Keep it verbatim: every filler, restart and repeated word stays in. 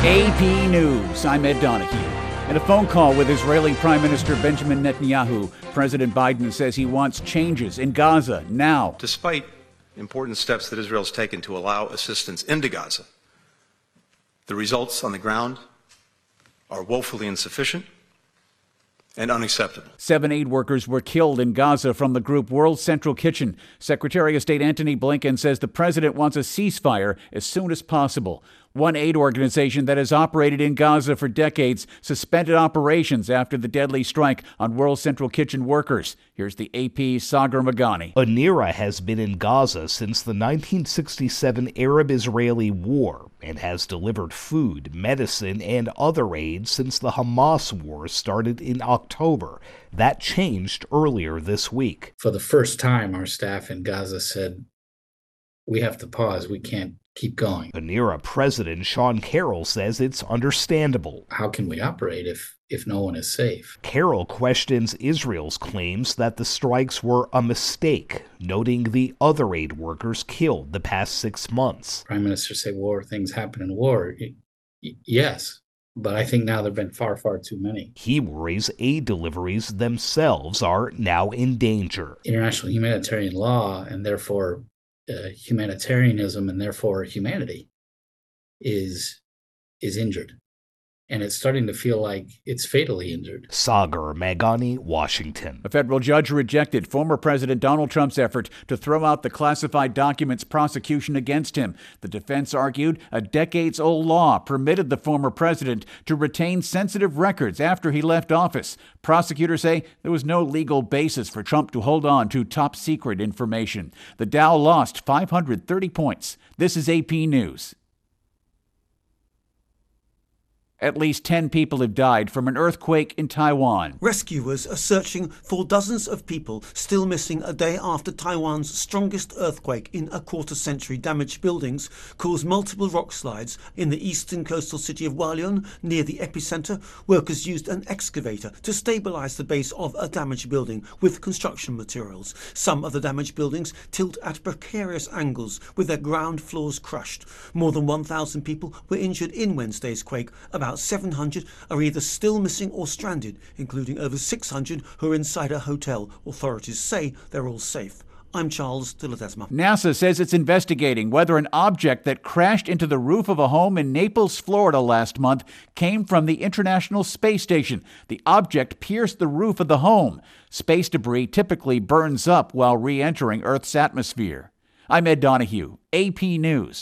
A P News, I'm Ed Donahue. In a phone call with Israeli Prime Minister Benjamin Netanyahu, President Biden says he wants changes in Gaza now. Despite important steps that Israel has taken to allow assistance into Gaza, the results on the ground are woefully insufficient and unacceptable. Seven aid workers were killed in Gaza from the group World Central Kitchen. Secretary of State Antony Blinken says the president wants a ceasefire as soon as possible. One aid organization that has operated in Gaza for decades suspended operations after the deadly strike on World Central Kitchen workers. Here's the A P's Sagar Magani. UNRWA has been in Gaza since the nineteen sixty-seven Arab-Israeli War and has delivered food, medicine, and other aid since the Hamas war started in October. That changed earlier this week. For the first time, our staff in Gaza said, we have to pause. We can't keep going. UNRWA President Sean Carroll says it's understandable. How can we operate if, if no one is safe? Carroll questions Israel's claims that the strikes were a mistake, noting the other aid workers killed the past six months. Prime Minister say war, things happen in war. Y- y- yes, but I think now there have been far, far too many. He worries aid deliveries themselves are now in danger. International humanitarian law and therefore Uh, humanitarianism and therefore humanity is is injured. And it's starting to feel like it's fatally injured. Sagar Magani, Washington. A federal judge rejected former President Donald Trump's effort to throw out the classified documents prosecution against him. The defense argued a decades-old law permitted the former president to retain sensitive records after he left office. Prosecutors say there was no legal basis for Trump to hold on to top-secret information. The Dow lost five hundred thirty points. This is A P News. At least ten people have died from an earthquake in Taiwan. Rescuers are searching for dozens of people still missing a day after Taiwan's strongest earthquake in a quarter century. Damaged buildings caused multiple rock slides in the eastern coastal city of Hualien near the epicenter. Workers used an excavator to stabilize the base of a damaged building with construction materials. Some of the damaged buildings tilt at precarious angles with their ground floors crushed. More than one thousand people were injured in Wednesday's quake. About seven hundred are either still missing or stranded, including over six hundred who are inside a hotel. Authorities say they're all safe. I'm Charles de Ledesma. NASA says it's investigating whether an object that crashed into the roof of a home in Naples, Florida last month came from the International Space Station. The object pierced the roof of the home. Space debris typically burns up while re-entering Earth's atmosphere. I'm Ed Donahue, A P News.